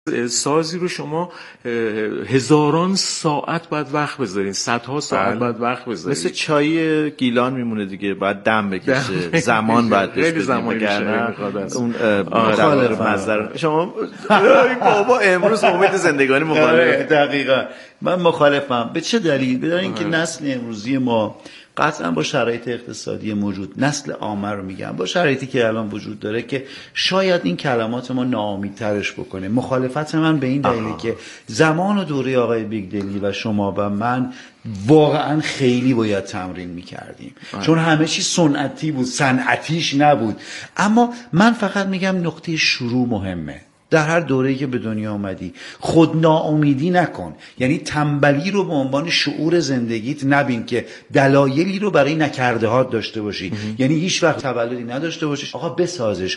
سازی رو شما هزاران ساعت باید وقت بذارین، صدها ساعت باید وقت بذارین. مثل چای گیلان میمونه دیگه، باید دم بکشه، زمان باید بشه، خیلی زمان میشه اون مخالفت. شما بابا امروز امید زندگانی مخالف. دقیقاً من مخالفم. به چه دلیل؟ به دلیل اینکه نسل امروزی ما قطعا با شرایط اقتصادی موجود، نسل عامه رو میگم، با شرایطی که الان وجود داره که شاید این کلمات ما ناامیدترش بکنه. مخالفت من به این دلیله که زمان و دوره آقای بیگدلی و شما و من واقعا خیلی باید تمرین میکردیم، چون همه چی سنتی بود، صنعتیش نبود. اما من فقط میگم نقطه شروع مهمه. در هر دوره‌ای که به دنیا آمدی خود ناامیدی نکن، یعنی تنبلی رو به عنوان شعور زندگیت نبین که دلایلی رو برای نکرده‌هات داشته باشی. یعنی هیچ وقت تولدی نداشته باشی، آقا بسازش.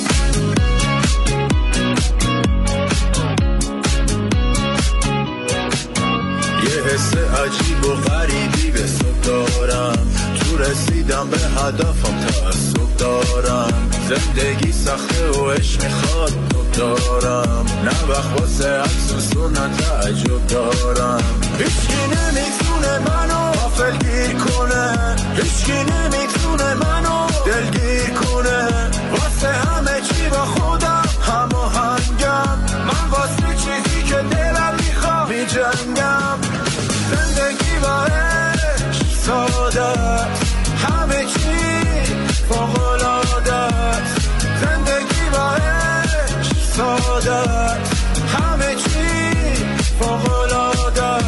یه حس عجیب و غریبی به صبح دارم، تو رسیدم به هدفم تعصب دارم، زندگی سخته و عشق میخواد دارم، نه وقت واسه عکس و سنت تعجب دارم. هیچکی نمیتونه منو غافلگیر کنه، هیچکی نمیتونه منو دلگیر کنه، واسه همه چی با خودم هماهنگم، من واسه چیزی که دلم میخواد میجنگم. زندگی با عشق ساده، همه چی فوق‌العاده، زندگی با عشق ساده، همه چی فوق‌العاده.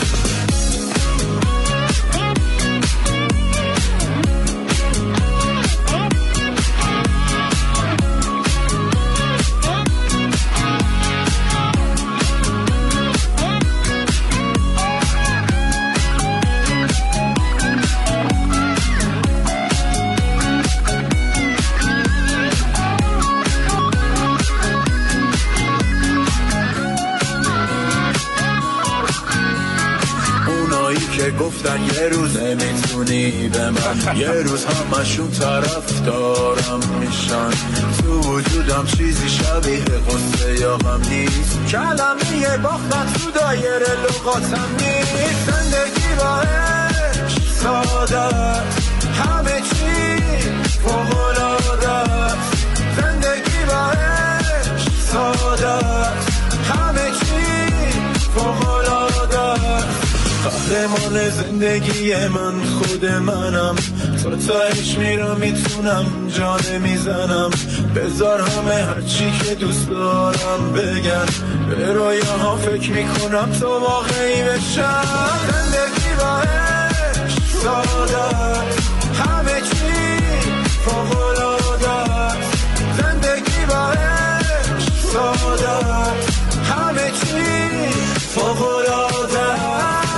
که گفتن یه روز نمیتونی به من، یه روز همشون طرف دارم میشن، تو وجودم چیزی شبیه قصه یا غم نیست، کلمه باختن تو دایره لغاتم نیست. زندگی با عشق ساده، همه چی فوق‌العاده، زندگی با عشق ساده، همه چی فوق‌العاده. قهرمان زندگی من خود منم، تا تهش میرم میتونم جانه میزنم، بذار همه هرچی که دوست دارم بگن، به رویاها فکر میکنم تو واقعی بشم. زندگی با عشق ساده، همه چی فوق‌العاده، زندگی با عشق ساده، همه چی فوق‌العاده.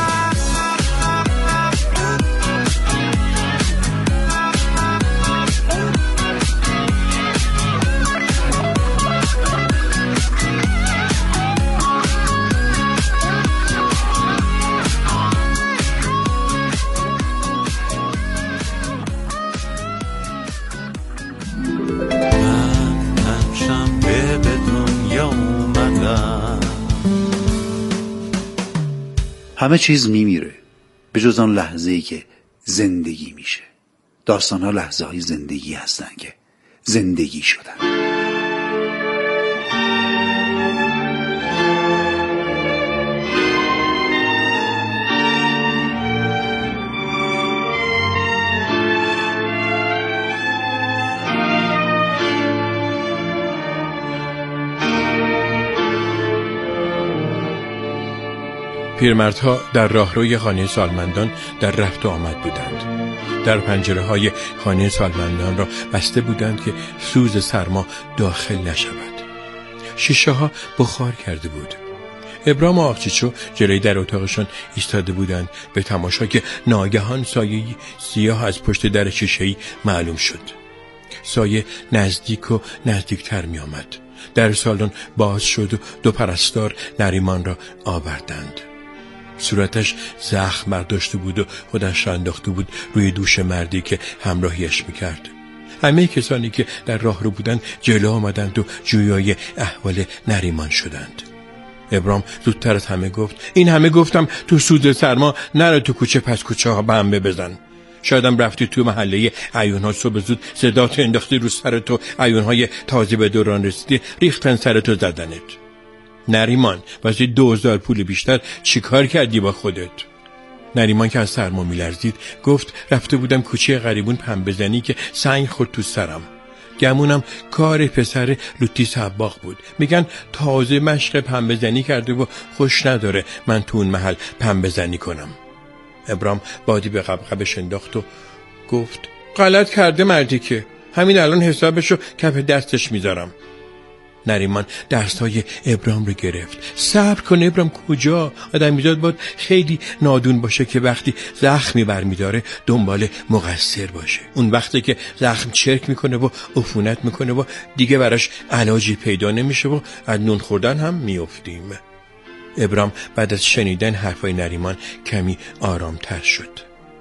همه چیز میمیره به جز آن لحظه‌ای که زندگی میشه. داستان‌ها لحظه‌های زندگی هستن که زندگی شدن. پیرمردها در راهروی خانه سالمندان در رفت و آمد بودند. در پنجره‌های خانه سالمندان را بسته بودند که سوز سرما داخل نشود. شیشه‌ها بخار کرده بود. ابرام و آقچیچو جلوی در اتاقشان ایستاده بودند به تماشا که ناگهان سایه‌ای سیاه از پشت در شیشه‌ای معلوم شد. سایه نزدیک و نزدیکتر می آمد. در سالن باز شد و دو پرستار نریمان را آوردند. صورتش زخم برداشته بود و خودش را انداخته بود روی دوش مردی که همراهیش میکرد. همه کسانی که در راه رو بودند جلو آمدند و جویای احوال نریمان شدند. ابرام زودتر از همه گفت این همه گفتم تو سوز سرما نرو تو کوچه پس کوچه ها بمبه بزن. شایدم رفتی تو محله عیون‌ها صبح زود صداتو انداختی رو سرتو، عیون‌های تازه به دوران رسیدی ریختن سرتو زدنت. نریمان واسه 2000 پول بیشتر چیکار کردی با خودت؟ نریمان که از سرما میلرزید گفت رفته بودم کوچه غریبون پنبه زنی که سنگ خورد تو سرم. گمونم کار پسر لوتی سباق بود. میگن تازه مشق پنبه زنی کرده و خوش نداره من تو اون محل پنبه زنی کنم. ابرام بادی به قبقبش انداخت و گفت غلط کرده مردی که همین الان حسابشو کف دستش میذارم. نریمان دستای ابرام رو گرفت. صبر کن ابرام، کجا؟ آدمیزاد باید خیلی نادون باشه که وقتی زخمی برمیداره دنبال مقصر باشه. اون وقتی که زخم چرک میکنه و عفونت میکنه و دیگه براش علاجی پیدا نمیشه و از نون خوردن هم میافتیم. ابرام بعد از شنیدن حرفای نریمان کمی آرامتر شد.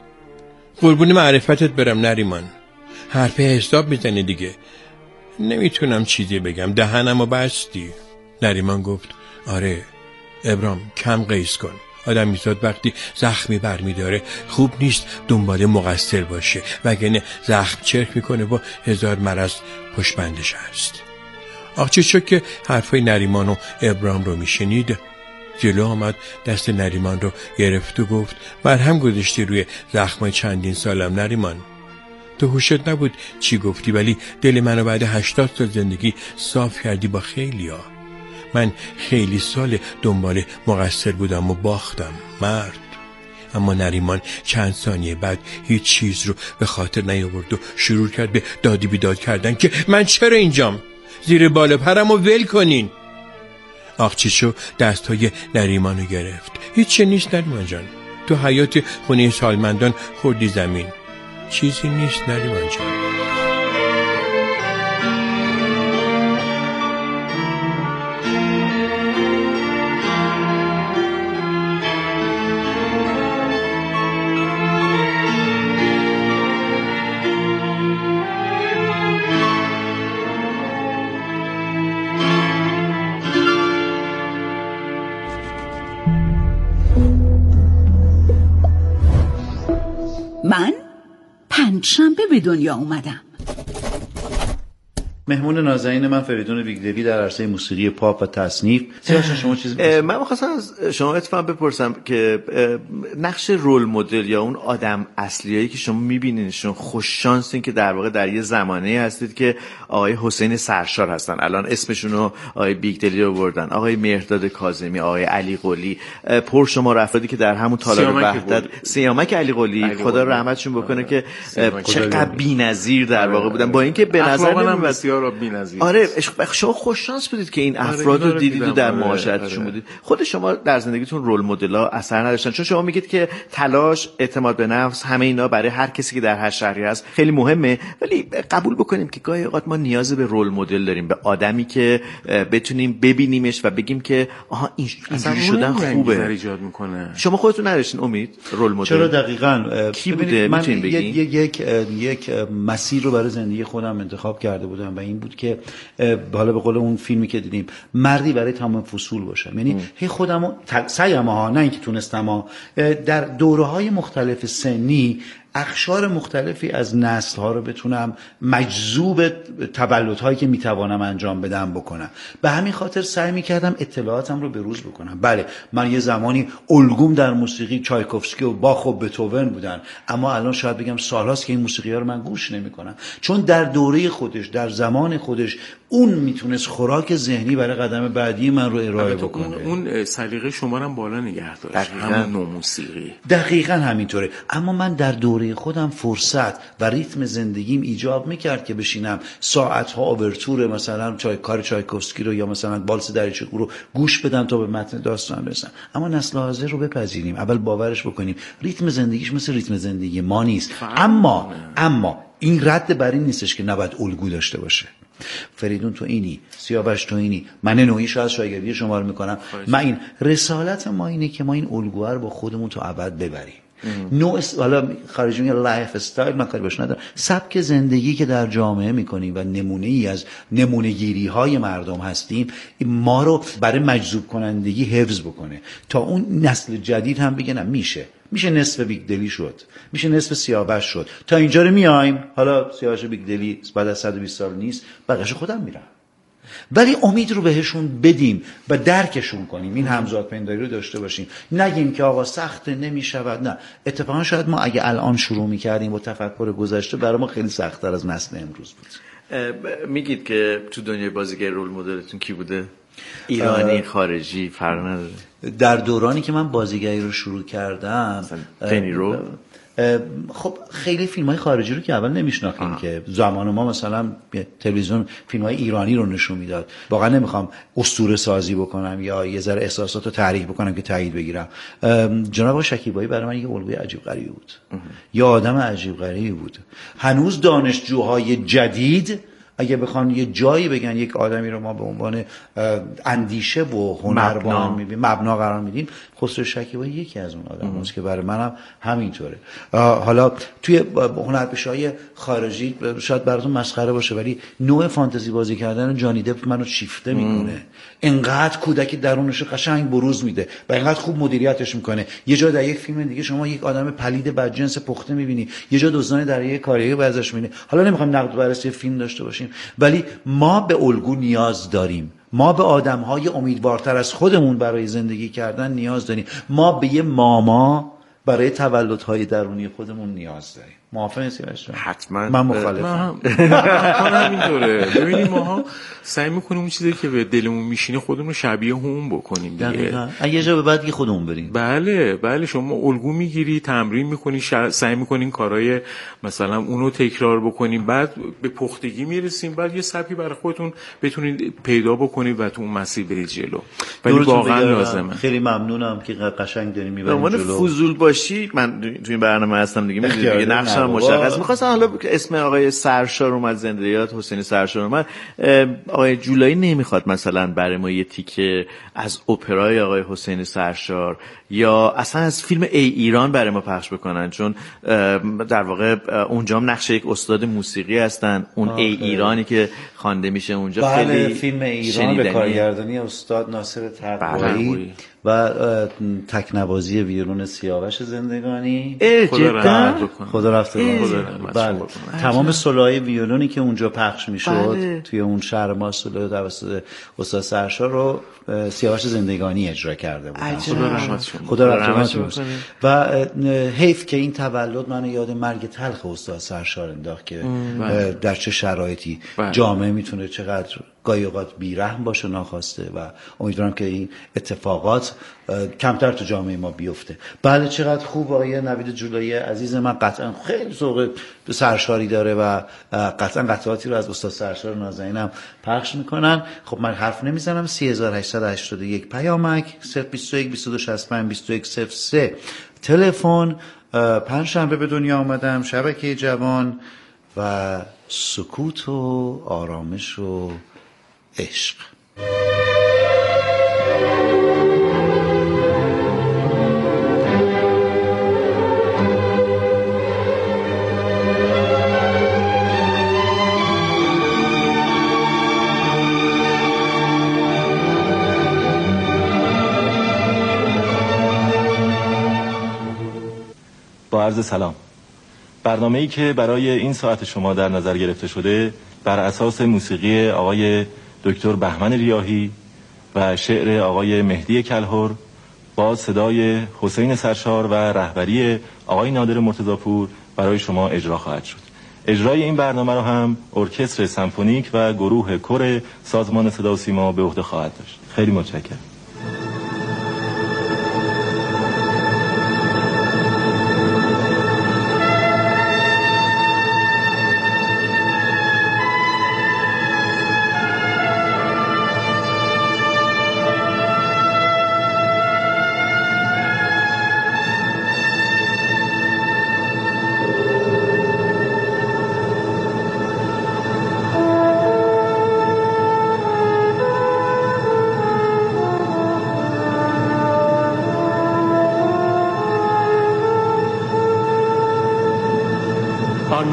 قربون معرفتت برم نریمان، حرف حساب میزنی دیگه. نمیتونم چیزی بگم، دهنمو بستی. نریمان گفت آره ابرام کم قیس کن. آدمیزاد وقتی زخمی برمیداره خوب نیست دنبال مقصر باشه، وگرنه زخم چرک میکنه و 1000 مرض پشت بندش هست. آخچه شد که حرفای نریمان و ابرام رو میشنید، جلو آمد دست نریمان رو گرفت و گفت مرهم گذاشتی روی زخمای چندین سالم نریمان. تو هوشت نبود چی گفتی، ولی دل منو بعد 80 سال زندگی صاف کردی با خیلیا. من خیلی سال دنبال مقصر بودم و باختم مرد. اما نریمان چند ثانیه بعد هیچ چیز رو به خاطر نیاورد و شروع کرد به دادی بیداد کردن که من چرا اینجام، زیر بال پرم و ول کنین. آقچیشو دستهای نریمانو گرفت. هیچ نیست نریمان جان، تو حیات خونه سالمندان خوردی زمین، چیزی نیست نریمان جان. من پنجشنبه به دنیا اومدم. مهمون نازنین من فریدون بیگدلی در عرصه موسیقی پاپ و تصنیف. شما چیزی من می‌خواستم از شما اتفاقا بپرسم که نقش رول مدل یا اون آدم اصلیایی که شما می‌بینینشون خوش شانسین که در واقع در یه زمانه هستید که آقای حسین سرشار هستن، الان اسمشون رو آقای بیگدلی آوردن، آقای مهرداد کاظمی، آقای علی قلی، پرشمار افرادی که در همون تالار وحدت، سیامک علی قلی خدا رحمتشون بکنه که چقدر بی‌نظیر در واقع بودن، با اینکه به نظر نمیاد آره شما خوش شانس بودید که این افراد رو دیدید و در معاشرتشون بودید. خود شما در زندگیتون رول مدل‌ها اثر نداشتن؟ چون شما میگید که تلاش، اعتماد به نفس، همه اینا برای هر کسی که در هر شهری هست خیلی مهمه، ولی قبول بکنیم که گاهی اوقات ما نیاز به رول مدل داریم، به آدمی که بتونیم ببینیمش و بگیم که آها اینجوری شدن خوبه. ایجاد میکنه. شما خودتون نداشتین امید رول مدل؟ چرا دقیقاً کی بوده؟ من یک مسیر رو برای زندگی خودم انتخاب کرده بودم و این بود که حالا به قول اون فیلمی که دیدیم مردی برای تمام فصول باشم. یعنی هی خودمو سعیم ها، نه اینکه تونستم در دوره‌های مختلف سنی اقشار مختلفی از نسل‌ها رو بتونم مجذوب تولدهایی که میتوانم انجام بدم بکنم. به همین خاطر سعی میکردم اطلاعاتم رو بروز بکنم. بله من یه زمانی الگوم در موسیقی چایکوفسکی و باخ و بتوون بودن، اما الان شاید بگم سالهاست که این موسیقی‌ها رو من گوش نمی‌کنم، چون در دوره خودش، در زمان خودش اون میتونست خوراک ذهنی برای قدم بعدی من رو ارائه بکنه. اون سلیقه شما رو بالا نگه داشت، همون نوع موسیقی. دقیقاً همینطوره. اما من در دوره خودم فرصت و ریتم زندگیم ایجاب میکرد که بشینم ساعتها اوورتور مثلا کار چایکوفسکی رو یا مثلا والس دریچه‌کو رو گوش بدم تا به متن داستان برسم. اما نسل حاضر رو بپذیریم، اول باورش بکنیم ریتم زندگیش مثل ریتم زندگی ما نیست. اما این رد بر این نیستش که نباید الگو داشته باشه. فریدون تو اینی، سیاوش تو اینی، من نوعی شاید شاگردی شما رو میکنم. من این رسالت ما اینه که ما این الگوها رو با خودمون تو ابد ببریم. نوع حالا خارجی میگه لایف استایل، من کاری باش ندارم، سبک زندگی که در جامعه میکنیم و نمونه ای از نمونه‌گیری های مردم هستیم، ما رو برای مجذوب کنندگی حفظ بکنه تا اون نسل جدید هم بگه نه میشه نصف بیگدلی شد، میشه نصف سیاوش شد. تا اینجا رو میایم، حالا سیاوش بیگدلی بعد از 120 سال نیست، بقیه‌شو خودم میرم، ولی امید رو بهشون بدیم و درکشون کنیم، این همزادپنداری رو داشته باشیم، نگیم که آقا سخت نمیشود. نه، اتفاقا شاید ما اگه الان شروع میکردیم با تفکر گذشته، برای ما خیلی سخت‌تر از نسل امروز بود. میگید که تو دنیای بازیگر رول مدلتون کی بوده؟ ایرانی، خارجی، فرق نداره؟ در دورانی که من بازیگری رو شروع کردم، دنیرو، خب خیلی فیلم های خارجی رو که اول نمیشناختیم که زمان ما مثلا تلویزیون فیلم های ایرانی رو نشون میداد. واقعا نمیخوام اسطوره سازی بکنم یا یه ذره احساسات رو تحریک بکنم که تایید بگیرم. جناب شکیبایی برای من یه الگوی عجیب غریبی بود، یه آدم عجیب غریبی بود. هنوز دانشجوهای جدید اگه بخوان یه جایی بگن یک آدمی رو ما به عنوان اندیشه و هنربان میبینیم، مبنا قرار میدیم، خسرو شکیبایی یکی از اون آدماست که برای منم همینطوره. حالا توی هنرپیشه‌های خارجی شاید براتون مسخره باشه، ولی نوع فانتزی بازی کردن جانی دپ منو شیفته میکنه. انقدر کودکی درونش قشنگ بروز میده و انقدر خوب مدیریتش میکنه. یه جا در یک فیلم دیگه شما یک آدم پلید بدجنس پخته میبینی، یه جا دزدان دریای کاریبی ازش میبینی. حالا نمیخوام نقد و بررسی فیلم داشته باشیم، ولی ما به الگو نیاز داریم، ما به آدم‌های امیدوارتر از خودمون برای زندگی کردن نیاز داریم، ما به یه ماما برای تولدهای درونی خودمون نیاز داریم. موافق هستی بچه‌ها؟ حتما. من مخالفم. همینطوره. ببینیم ماها سعی میکنیم اون چیزی که به دلمون میشینه خودمون رو شبیه هم بکنیم دیگه. دقیقاً. یه جا به بعد که خودمون بریم. بله شما الگو میگیری، تمرین میکنی، سعی میکنین کارهای مثلا اونو تکرار بکنیم، بعد به پختگی میرسیم، بعد یه سبکی برای خودتون بتونید پیدا بکنید و تو اون مسیر برید جلو. ولی واقعا لازمه. خیلی ممنونم که قشنگ داریم میبریم جلو. به عنوان فضول باشی، من تو این برنامه هستم دیگه، میدونید دیگه نقشم مشخص. می‌خواستم حالا اسم آقای سرشار اومد، زنده یاد حسین سرشار اومد، آقای جولایی نمیخواد مثلا برای ما یه تیکه از اپرای آقای حسین سرشار یا اصلا از فیلم ای ایران برای ما پخش بکنن؟ چون در واقع اونجا هم نقش یک استاد موسیقی هستن، اون ای ایرانی که خوانده میشه اونجا. خیلی فیلم ای ایران به کارگردانی استاد ناصر تقوایی و تکنوازی ویولون سیاوش زندگانی. خدا رفته بله. تمام سولوهای ویولونی که اونجا پخش میشد توی اون شهر ما، سولو توسط استاد سرشار رو سیاوش زندگانی اجرا کرده بود. خدا رحمتش کنه. و حیف که این تولد منو یاد مرگ تلخ استاد سرشار انداخت که در چه شرایطی جامعه میتونه چقدر گاهی اوقات بیرحم باشه ناخواسته و امیدوارم که این اتفاقات کمتر تو جامعه ما بیفته. بله چقدر خوب آقای نوید جولایی عزیز من قطعا خیلی ذوق سرشاری داره و قطعا قطعاتی رو از استاد سرشار نازنینم پخش میکنن. خب من حرف نمیزنم. 3881 پیامک 021 2265 2103 تلفن. پنجشنبه به دنیا آمدم، شبکه جوان و سکوت و آرامش و عشق. با عرض سلام. برنامه‌ای که برای این ساعت شما در نظر گرفته شده بر اساس موسیقی آقای دکتر بهمن ریاحی و شعر آقای مهدی کلهر با صدای حسین سرشار و رهبری آقای نادر مرتضاپور برای شما اجرا خواهد شد. اجرای این برنامه را هم ارکستر سمفونیک و گروه کور سازمان صدا و سیما به عهده خواهد داشت. خیلی متشکرم.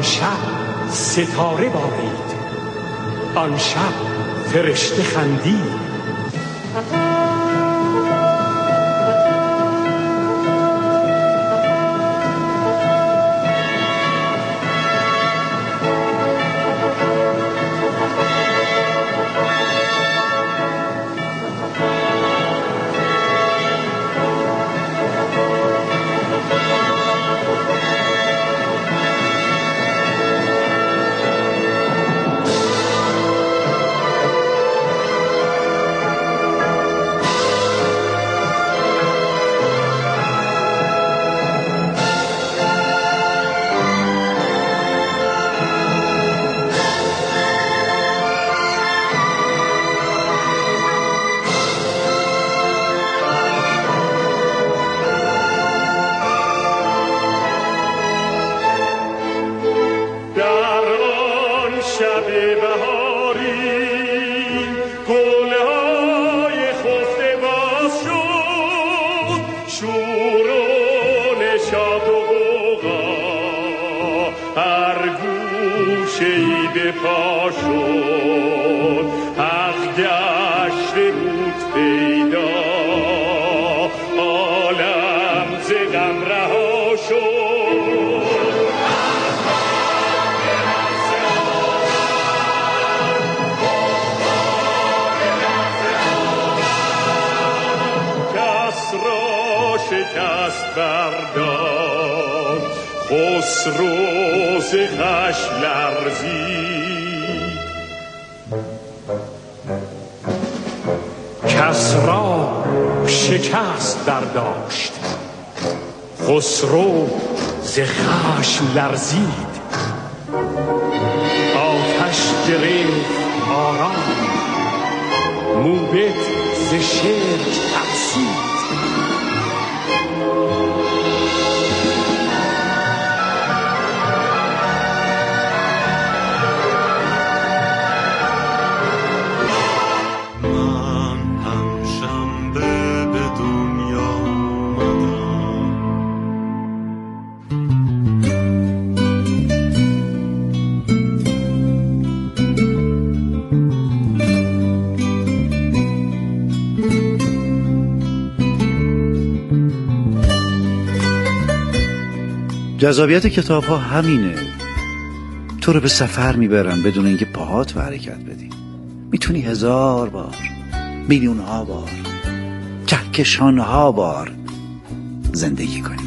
شب ستاره بارید، آن شب فرشته خندید. خسرو ز خشم لرزید، کسری شکست برداشت، خسرو ز خشم لرزید. آتش گرفت آرام، موبد ز شرک ترسید. جذابیت کتاب ها همینه، تو رو به سفر میبرن بدون اینکه پاهات به حرکت بدی. میتونی 1000 بار، میلیون ها بار، کهکشان ها بار زندگی کنی.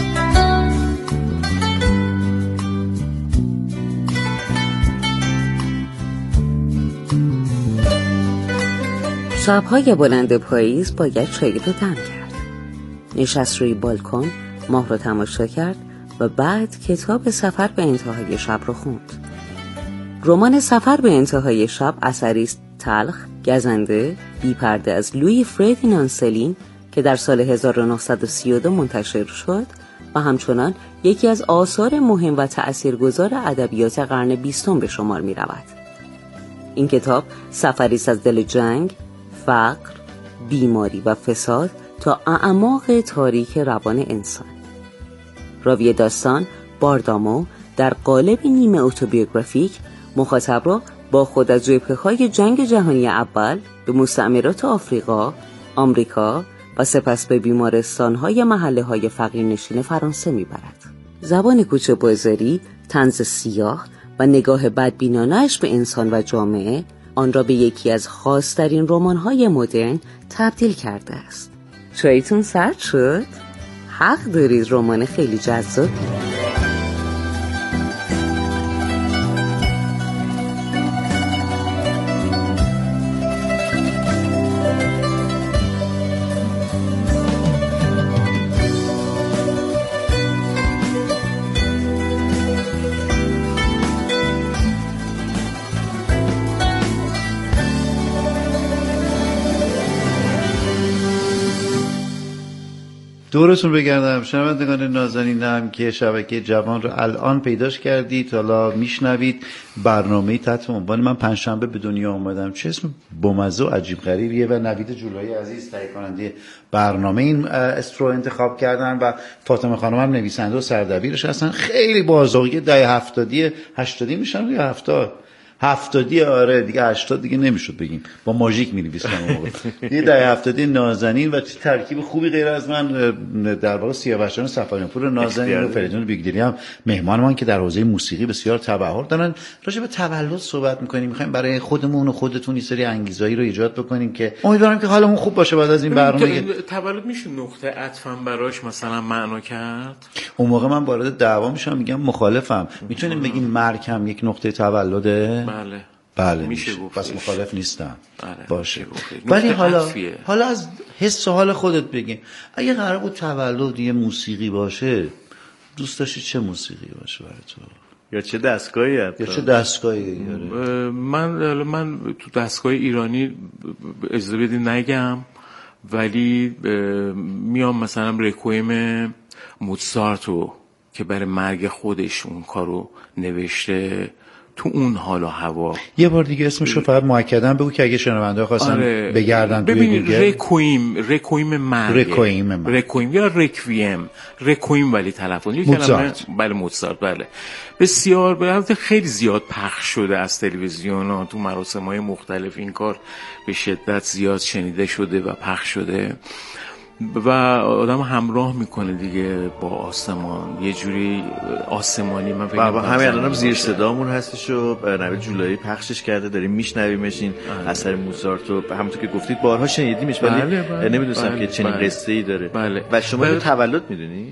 شب‌های بلند پاییز باید چایی رو دم کرد. نشست روی بالکن، ماه رو تماشا کرد و بعد کتاب سفر به انتهای شب رو خوند. رمان سفر به انتهای شب اثری است تلخ، گزنده، بی‌پرده از لویی فردیناند سلین که در سال 1932 منتشر شد و همچنان یکی از آثار مهم و تأثیرگذار ادبیات قرن 20 به شمار می رود. این کتاب سفری است از دل جنگ، فقر، بیماری و فساد تا اعماق تاریک روان انسان. راوی داستان باردامو در قالب نیمه اتوبیوگرافیک مخاطب را با خود از جبهه‌های جنگ جهانی اول به مستعمرات آفریقا، آمریکا و سپس به بیمارستان‌های محله‌های فقیرنشین فرانسه می‌برد. زبان کوچه بازاری، طنز سیاه و نگاه بدبینانه‌اش به انسان و جامعه آن را به یکی از خاص‌ترین رمان‌های مدرن تبدیل کرده است. چایتون سرد شد؟ حق دارید، رمان خیلی جذابی. دورتون بگردم شنوندگان نازنینم که شبکه جوان رو الان پیداش کردید، حالا میشنوید برنامه تحت عنوان من پنجشنبه به دنیا اومدم. چه اسم بامزه و عجیب غریبیه و نوید جولایی عزیز تهیه کننده برنامه این استرو انتخاب کردن و فاطمه خانم هم نویسنده و سردبیرش هستن. خیلی بازاقی دهه 70 80 میشن یا 70 آره دیگه 80 دیگه نمیشد بگیم، با ماژیک می‌نویسم اون موقع. یه دهه 70 نازنین و ترکیب خوبی غیر از من در واقع سیاوشان صفاریان‌پور نازنین و فریدون بیگدلی هم مهمانمان که در حوزه موسیقی بسیار تبحر دارن. راجع به تولد صحبت می‌کنیم، می‌خوایم برای خودمون و خودتون یه سری انگیزایی رو ایجاد بکنیم که امیدوارم که حالمون خوب باشه بعد از این برنامه. تولد میشه نقطه عطفاً براش مثلا معنا کرد؟ اون موقع من وارد دعوا میشم میگم مخالفم. میتونیم بگیم مرگ هم یک نقطه تولده؟ بله میشه گفت. پس مخالف نیستم. باشه. ولی حالا از حس و حال خودت بگیم، اگه قرار بود تولد یه موسیقی باشه، دوست داشتی چه موسیقی باشه برای تو؟ یا چه دستگاهی یا چه دستگاهی؟ من تو دستگاه ایرانی اجازه بدید نگم، ولی میام مثلا رکویم موزارتو که برای مرگ خودش اون کارو نوشته، تو اون حال و هوا. یه بار دیگه اسمش رو فقط مؤکداً بگو که اگه شنونده خواستن بگردن توی گوگل. رکویم مرگ، رکویم یا رکویم ولی تلفظ موزارت. بله موزارت. بله بسیار البته خیلی زیاد پخش شده از تلویزیون ها، تو مراسم‌های مختلف این کار به شدت زیاد شنیده شده و پخش شده و آدم همراه میکنه دیگه با آسمان، یه جوری آسمانی. من فکر کنم همین الانم زیر صدامون هستش و نوید جولایی پخشش کرده، داریم میشنویمش. این اثر موزارت رو همونطور که گفتید بارها شنیدیمش، ولی نمیدونستم که چنین قصه‌ای داره. و شما رو تولد میدونی؟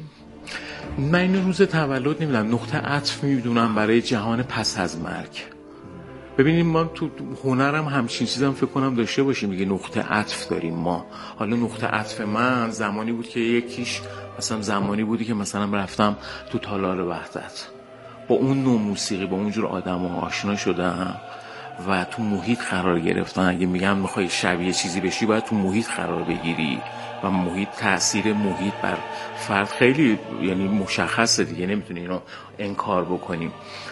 من این روز تولد نمیدونم، نقطه عطف میدونم برای جهان پس از مرگ. ببینیم ما تو هنرم همچین چیزم فکر کنم داشته باشیم دیگه، نقطه عطف داریم ما. حالا نقطه عطف من زمانی بود که یکیش مثلا زمانی بودی که مثلا رفتم تو تالار وحدت، با اون نوع موسیقی با اونجور آدم‌ها آشنا شدم و تو محیط قرار گرفتن. اگه میگم میخوای شبیه چیزی بشی باید تو محیط قرار بگیری و محیط، تأثیر محیط بر فرد خیلی یعنی مشخصه دیگه، نمیتونی اینو انکار بکنیم.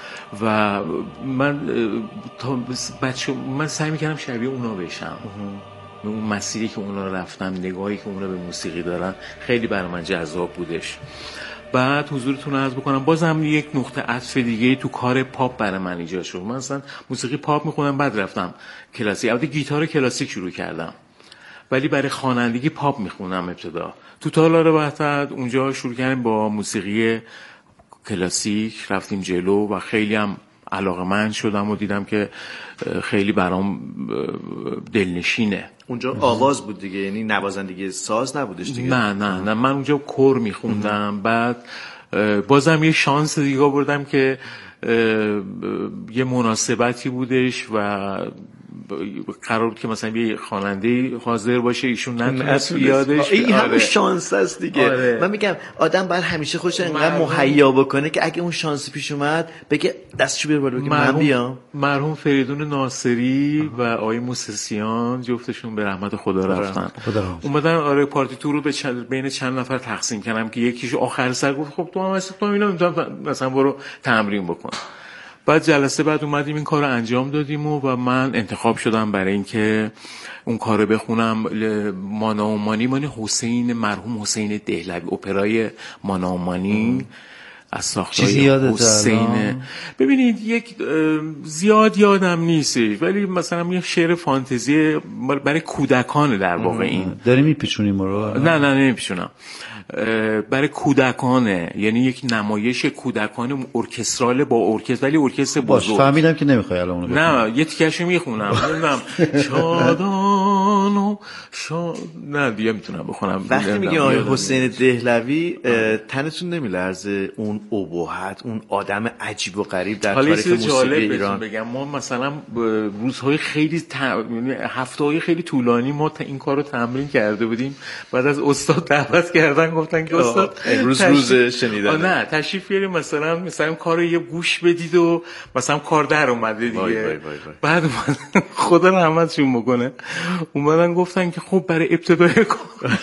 و من تا بچه من سعی میکردم شبیه اونا بشم، اون مسیری که اونا رفتم، نگاهی که اونا به موسیقی دارن خیلی برای من جذاب بودش. بعد حضورتون رو عرض بکنم بازم یک نقطه عطف دیگه تو کار پاپ برای من ایجاد شد. من اصلا موسیقی پاپ میخونم، بعد رفتم کلاسیک. البته گیتار کلاسیک شروع کردم ولی برای خوانندگی پاپ میخونم ابتدا. تو تالار وحدت اونجا شروع کردم با موسیقی کلاسیک، رفتیم جلو و خیلی هم علاقه‌مند شدم و دیدم که خیلی برام دلنشینه. اونجا آواز بود دیگه، یعنی نوازندگی ساز نبودش دیگه؟ نه من اونجا کور میخوندم. بعد بازم یه شانس دیگه بردم که یه مناسبتی بودش و قرار بود که مثلا یه خواننده حاضر باشه، ایشون نتونست بیادش. این همون شانس است دیگه. من میگم آدم باید همیشه خودش انقدر مهیا بکنه که اگه اون شانس پیش اومد بگه دستشو بیار بالا بگه من بیام. مرحوم فریدون ناصری و آقای موسیسیان جفتشون به رحمت خدا رفتن، اومدن پارتیتور رو بین چند نفر تقسیم کردم که یکیش آخر سر گفت خب تو هم هستی، تو اینا مثلا برو تمرین بکن. بعد جلسه بعد اومدیم این کار رو انجام دادیم و من انتخاب شدم برای اینکه اون کار رو بخونم. ماناومانی حسین، مرحوم حسین دهلوی، اپرای ماناومانی از ساختای حسین. ببینید یک زیاد یادم نیست ولی مثلا یه شعر فانتزی برای کودکانه در واقع. این داری میپیچونیم رو؟ نه نمیپیچونم، برای کودکانه، یعنی یک نمایش کودکانه ارکسترال با ارکستر، ولی ارکستر بزرگ. فهمیدم که نمیخوای الان اونو بخونم. نه یه تیکشو میخونم. نمیدونم شادان و نه دیگه میتونم بخونم. وقتی میگی آقای حسین دهلوی تنتون نمیلرزه اون اون ابهت، اون آدم عجیب و غریب در تاریخ موسیقی ایران. بگم ما مثلا روزهای خیلی هفته‌های خیلی طولانی ما این کارو تمرین کرده بودیم، بعد از استاد دعوت کردن گفتن که استاد امروز روز شنیدن نه تشریف بیاریم مثلا کارو یه گوش بدید و مثلا کار در اومده دیگه. بعد خدا رحمتشون بکنه اومدن گفتن که خب برای ابتدای کار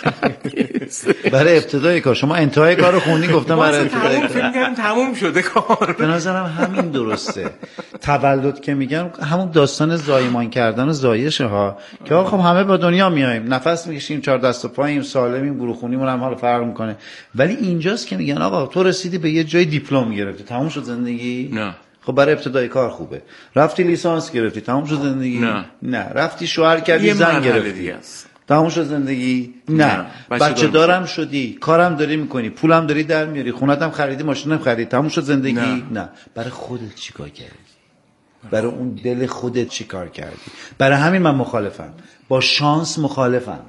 برای ابتدای کار شما انتهای کارو خوندین، گفتم برای ابتدای کار فکر کنم تموم شده کار. به نظرم همین درسته. تولد که میگن همون داستان زایمان کردن و زایشه ها، که خب همه با دنیا میایم، نفس میکشیم، 4 دست و پاییم، سالمیم، گروه خونیمون هم حالا فرق میکنه، ولی اینجاست که میگن آقا تو رسیدی به یه جای دیپلم گرفتی، تموم شد زندگی؟ نه. خب برای ابتدای کار خوبه. رفتی لیسانس گرفتی، تموم شد زندگی؟ نه. رفتی شوهر کردی، زن گرفتی، تموم شد زندگی؟ نه. بچه دارم شدی، کارم داری میکنی، پولم داری در میاری، خونتم خریدی، ماشینم خریدی، تموم شد زندگی؟ نه. برای خودت چیکار کردی؟ برای اون دل خودت چیکار کردی؟ برای همین من مخالفم، با شانس مخالفم.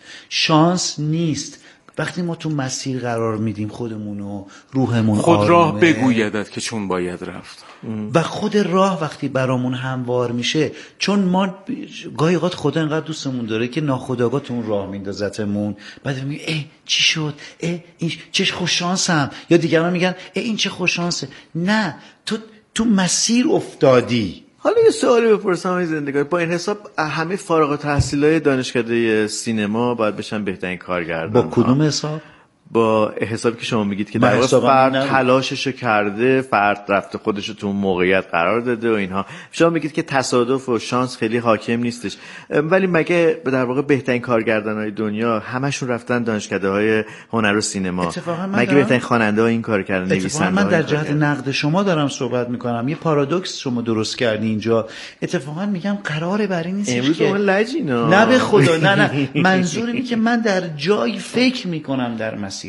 شانس نیست. وقتی ما تو مسیر قرار میدیم خودمونو، روحمون خود آرومه، راه بگویدت که چون باید رفت، و خود راه وقتی برامون هموار میشه، چون ما گاهی اوقات خدا انقدر دوستمون داره که ناخودآگاه تو اون راه میندازتمون، بعد میگه ای چی شد، این چه خوش شانسم، یا دیگران میگن این چه خوش شانسه. نه، تو مسیر افتادی. حالا یه سوالی بپرسم از زندگی، با این حساب همه فارغ التحصیلای دانشکده سینما باید بشن بهترین کارگردان؟ با کدوم حساب؟ با حسابی که شما میگید که در واقع فرد تلاششو کرده، فرد رفته خودشو تو اون موقعیت قرار داده و اینها، شما میگید که تصادف و شانس خیلی حاکم نیستش، ولی مگه در واقع بهترین کارگردانای دنیا همشون رفتن دانشکده‌های هنر و سینما؟ مگه بهترین خواننده‌ها این کارو کردن، نویسنده‌ها؟ من در جهت نقد شما دارم صحبت میکنم. یه پارادوکس شما درست کردی اینجا. اتفاقا میگم قراره بر این نیست امروز اون لجینا، نه به خدا، نه منظور اینه که من در جای فکر میکنم در مسیرم.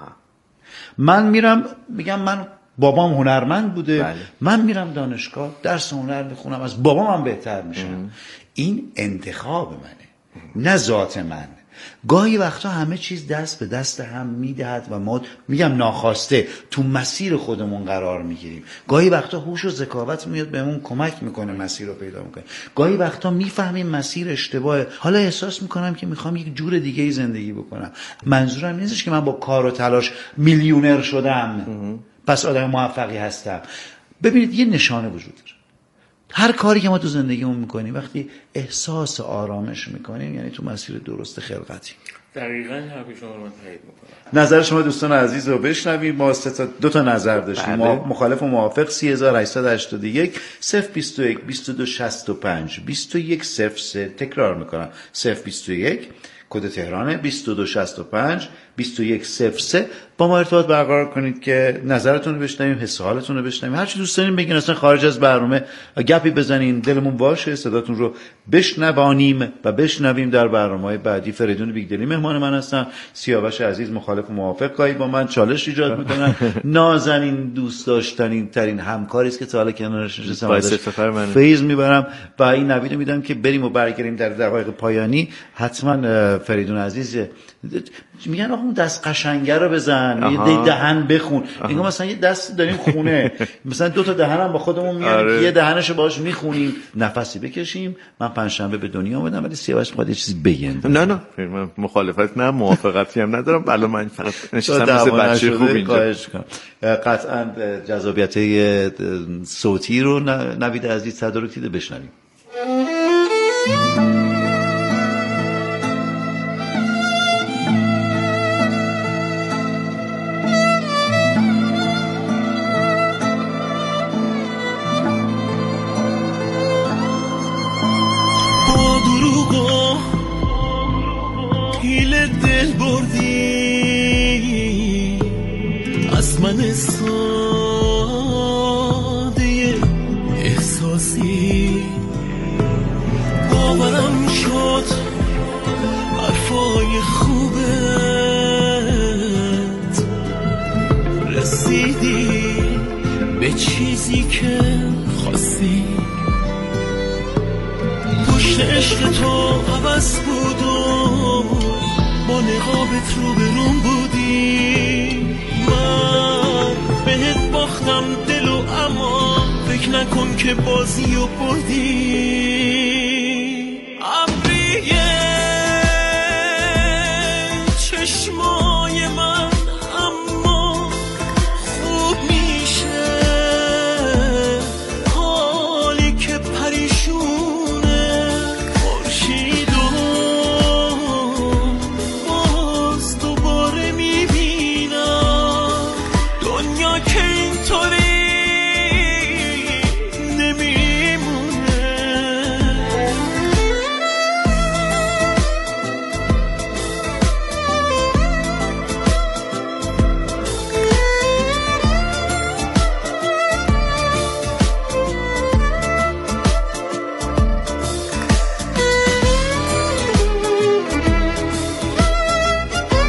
من میرم میگم من بابام هنرمند بوده، بله. من میرم دانشگاه درس هنر میخونم، از بابام بهتر میشم. این انتخاب منه، نه ذات من. گاهی وقتا همه چیز دست به دست هم میدهد و ما میگم ناخواسته تو مسیر خودمون قرار میگیریم. گاهی وقتا هوش و ذکاوت میاد بهمون کمک میکنه مسیر رو پیدا میکنه. گاهی وقتا میفهمیم مسیر اشتباهه، حالا احساس میکنم که میخوام یک جور دیگه ای زندگی بکنم. منظورم نیستش که من با کار و تلاش میلیونر شدم پس آدم موفقی هستم. ببینید یه نشانه وجود داره. هر کاری که ما تو زندگیمون میکنیم وقتی احساس آرامش میکنیم یعنی تو مسیر درست خلقتی. دقیقاً حرف شما رو من تایید میکنم. نظر شما دوستان عزیز رو بشنویم. ما دو تا نظر داشتیم، مخالف و موافق. 3881 021 2265 2103. تکرار میکنم 021 کد تهران 2265 2103. با ما ارتباط برقرار کنید که نظرتون رو بشنویم، حس حالتون رو بشنویم، هر چی دوست دارین بگین. اصلا خارج از برنامه گپی بزنین، دلمون باشه صداتون رو بشنوانیم و بشنویم در برنامه‌های بعدی. فریدون بیگدلی مهمان من هستم. سیاوش عزیز مخالف و موافق گاهی با من چالش ایجاد میکنن. نازنین دوست داشتنین ترین همکاری است که تا حالا کنارش نشستم، فیض میبرم و این نوید میدم که بریم و برگردیم در دقایق پایانی. حتما فریدون عزیز میگن آخه اون دست قشنگه رو بزن، یه دهن بخون. اینگاه مثلا یه دست داریم خونه، مثلا 2 تا دهن هم با خودمون میاریم، یه دهنشو باهاش میخونیم، نفسی بکشیم. من پنجشنبه به دنیا اومدم ولی سیاوش میخواد یه چیزی بگن. نه من مخالفت نه موافقتی هم ندارم. بله من فقط نشستم مثل بچه خوب اینجا. قطعا جذابیت صوتی رو نوید عزیز تدارک دیده، بشنویم. من ساده احساسی باورم شد حرفای خوبت، رسیدی به چیزی که خواستی. پشت عشق تو عوض بود و با نقابت رو برون بودی. من بهت باختم دلو اما فکر نکن که بازی و بردی. ابریه